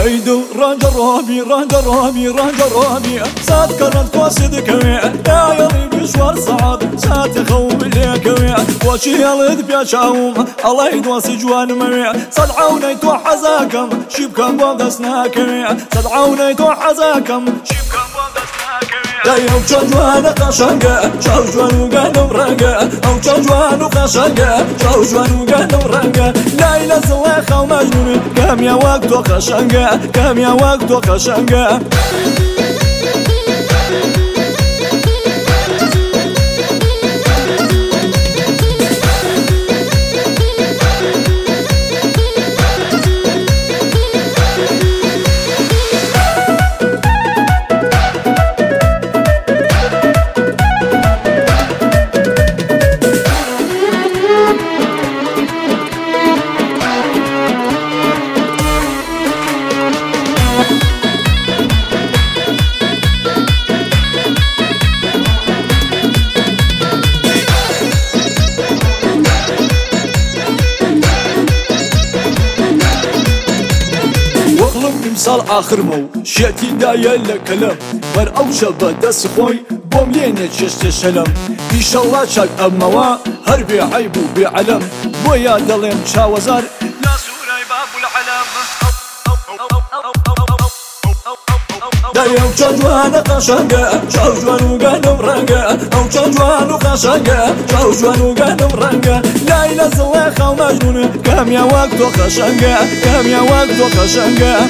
هيدو رانجا روبي رانجا روبي رانجا روبي سات كرنت قاصد كوي يا يلي مشوار صعب سات خوم اللي كوي وشي يلد بيشاوم الله يدوسي جوان موي صدعوني تو حزاكم شبكم بودسنا كوي صدعوني تو حزاكم شبكم بودسنا كوي دايو جوان قشنقه شاو جوان وقالوا رنقه او جوان وقشنقه شاو جوان وقالوا رنقه لا ينزل خو مجنون كم يا وقت وقشنقه كم يا وقت وقشنقه مثال آخر مو شيتي دايا لكلام بر أو شبه دس خوي بومينة جشت شلم إن شاء الله شاك أموا هربي عيب بعلم بويا دلهم شاوزار لا سوري باب العلم دايا وجوان قشنقة شاو جوان وقالوا رنقة أو جوان وقشنقة شاو جوان وقالوا رنقة لا ينزل خو مجنون كم يا وقت وقشنقة كم يا وقت وقشنقة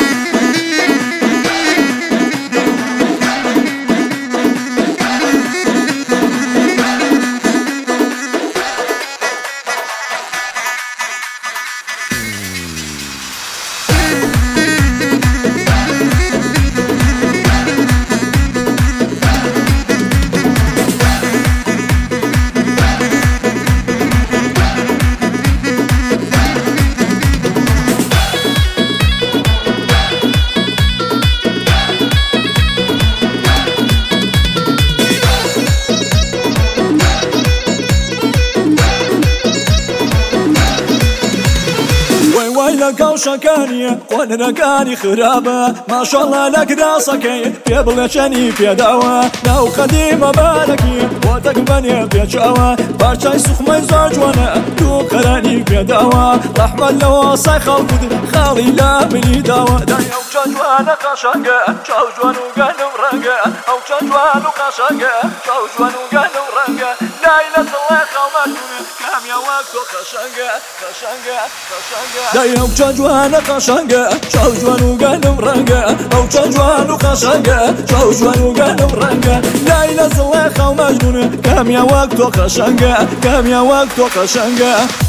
لك وشكانية وانا كاني خرابة ما شاء الله لك راسكي في بلشاني في دعوة لو قديمة بالكي وتقبني في شعوة بارشاي سخمي زوج وانا تو قراني في دعوة رحمة لو صيخة وقدر خالي لا مني دعوة دايا وجاجوانا قشنقة جاجوان وقالوا رنقة او جاجوان وقشنقة جاجوان وقالوا رنقة لا إله الله خومجون كام يا وقت قشنقة قشنقة قشنقة دايا وجاجوانا قشنقة جاجوان وقالوا رنقة او جاجوان وقشنقة جاجوان وقالوا رنقة لا إله الله خومجون كام يا وقت قشنقة كام يا وقت قشنقة